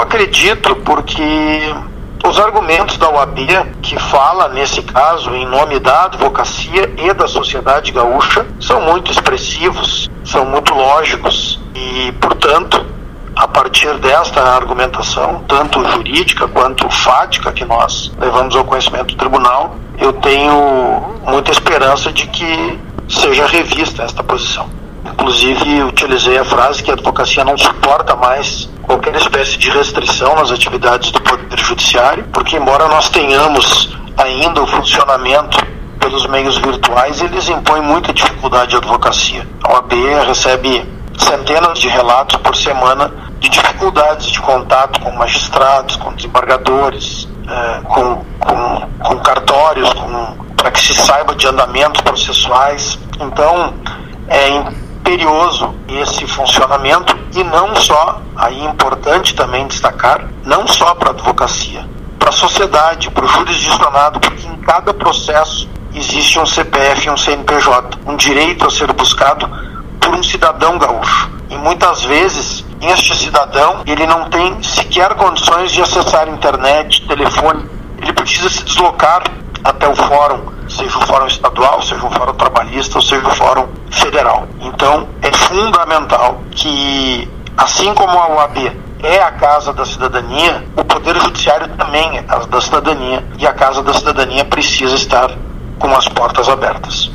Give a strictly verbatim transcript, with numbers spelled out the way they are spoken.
acredito porque os argumentos da O A B, que fala, nesse caso, em nome da advocacia e da sociedade gaúcha, são muito expressivos, são muito lógicos e, portanto, a partir desta argumentação, tanto jurídica quanto fática, que nós levamos ao conhecimento do tribunal, eu tenho muita esperança de que seja revista esta posição. Inclusive, utilizei a frase que a advocacia não suporta mais qualquer espécie de restrição nas atividades do Poder Judiciário, porque embora nós tenhamos ainda o funcionamento pelos meios virtuais, eles impõem muita dificuldade à advocacia. A O A B recebe centenas de relatos por semana de dificuldades de contato com magistrados, com desembargadores, eh, com, com, com cartórios, para que se saiba de andamentos processuais. Então, é imperioso esse funcionamento e não só, aí é importante também destacar, não só para a advocacia, para a sociedade, para o jurisdicionado, porque em cada processo existe um C P F e um C N P J, um direito a ser buscado por um cidadão gaúcho. E muitas vezes, este cidadão, ele não tem sequer condições de acessar internet, telefone, ele precisa se deslocar até o fórum, seja o fórum estadual, seja o fórum trabalhista, ou seja o fórum federal. Então, é fundamental que, assim como a O A B é a Casa da Cidadania, o Poder Judiciário também é a Casa da Cidadania, e a Casa da Cidadania precisa estar com as portas abertas.